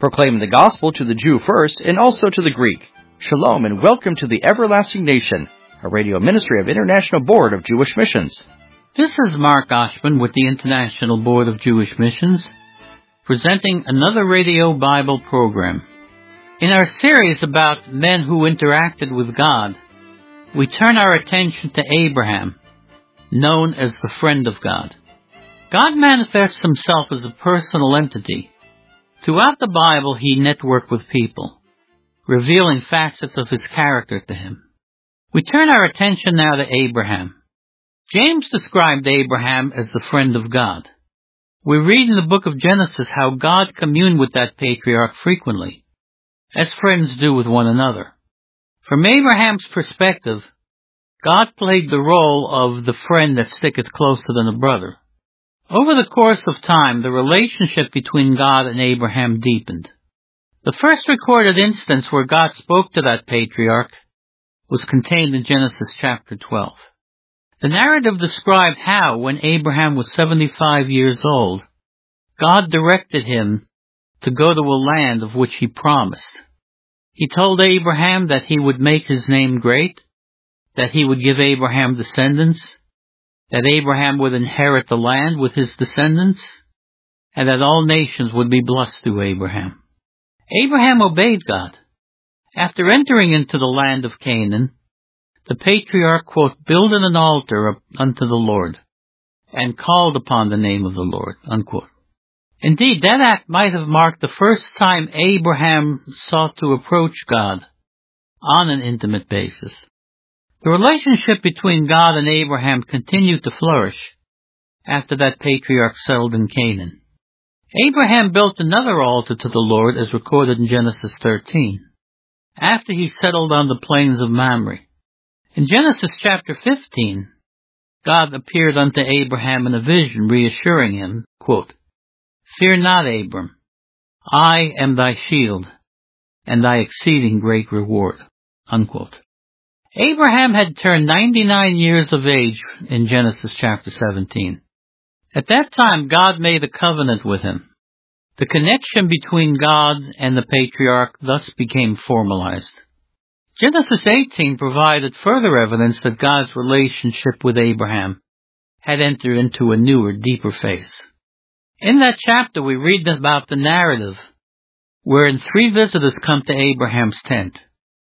proclaiming the gospel to the Jew first and also to the Greek. Shalom and welcome to the Everlasting Nation, a radio ministry of International Board of Jewish Missions. This is Mark Oshman with the International Board of Jewish Missions, presenting another radio Bible program. In our series about men who interacted with God, we turn our attention to Abraham, known as the friend of God. God manifests himself as a personal entity. Throughout the Bible, he networked with people, revealing facets of his character to him. We turn our attention now to Abraham. James described Abraham as the friend of God. We read in the book of Genesis how God communed with that patriarch frequently, as friends do with one another. From Abraham's perspective, God played the role of the friend that sticketh closer than a brother. Over the course of time, the relationship between God and Abraham deepened. The first recorded instance where God spoke to that patriarch was contained in Genesis chapter 12. The narrative described how, when Abraham was 75 years old, God directed him to go to a land of which he promised. He told Abraham that he would make his name great, that he would give Abraham descendants, that Abraham would inherit the land with his descendants, and that all nations would be blessed through Abraham. Abraham obeyed God. After entering into the land of Canaan, the patriarch, quote, builded an altar unto the Lord, and called upon the name of the Lord, unquote. Indeed, that act might have marked the first time Abraham sought to approach God on an intimate basis. The relationship between God and Abraham continued to flourish after that patriarch settled in Canaan. Abraham built another altar to the Lord as recorded in Genesis 13, after he settled on the plains of Mamre. In Genesis chapter 15, God appeared unto Abraham in a vision, reassuring him, quote, Fear not, Abram, I am thy shield, and thy exceeding great reward, unquote. Abraham had turned 99 years of age in Genesis chapter 17. At that time, God made a covenant with him. The connection between God and the patriarch thus became formalized. Genesis 18 provided further evidence that God's relationship with Abraham had entered into a newer, deeper phase. In that chapter, we read about the narrative wherein 3 visitors come to Abraham's tent.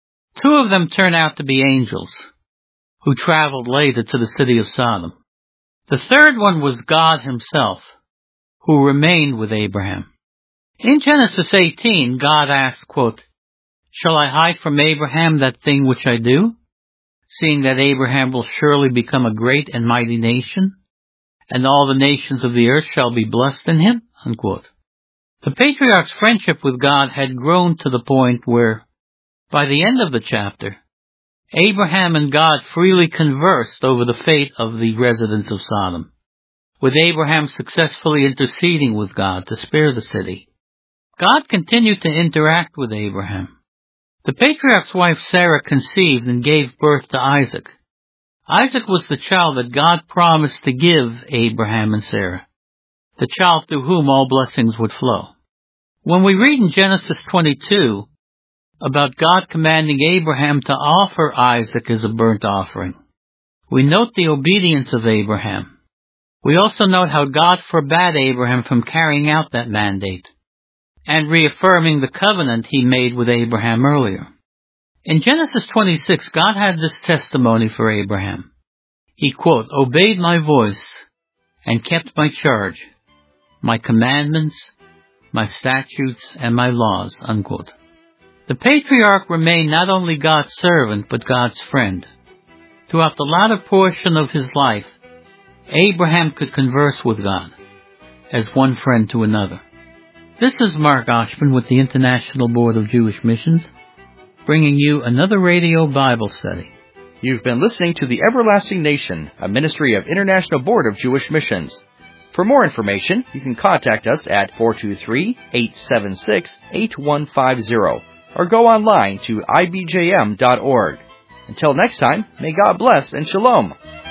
2 of them turn out to be angels, who traveled later to the city of Sodom. The third one was God himself, who remained with Abraham. In Genesis 18, God asks, quote, Shall I hide from Abraham that thing which I do, seeing that Abraham will surely become a great and mighty nation, and all the nations of the earth shall be blessed in him? Unquote. The patriarch's friendship with God had grown to the point where, by the end of the chapter, Abraham and God freely conversed over the fate of the residents of Sodom, with Abraham successfully interceding with God to spare the city. God continued to interact with Abraham. The patriarch's wife Sarah conceived and gave birth to Isaac. Isaac was the child that God promised to give Abraham and Sarah, the child through whom all blessings would flow. When we read in Genesis 22 about God commanding Abraham to offer Isaac as a burnt offering, we note the obedience of Abraham. We also note how God forbade Abraham from carrying out that mandate and reaffirming the covenant he made with Abraham earlier. In Genesis 26, God had this testimony for Abraham. He, quote, obeyed my voice and kept my charge, my commandments, my statutes, and my laws, unquote. The patriarch remained not only God's servant, but God's friend. Throughout the latter portion of his life, Abraham could converse with God as one friend to another. This is Mark Oshman with the International Board of Jewish Missions, bringing you another radio Bible study. You've been listening to the Everlasting Nation, a ministry of International Board of Jewish Missions. For more information, you can contact us at 423-876-8150 or go online to ibjm.org. Until next time, may God bless and shalom.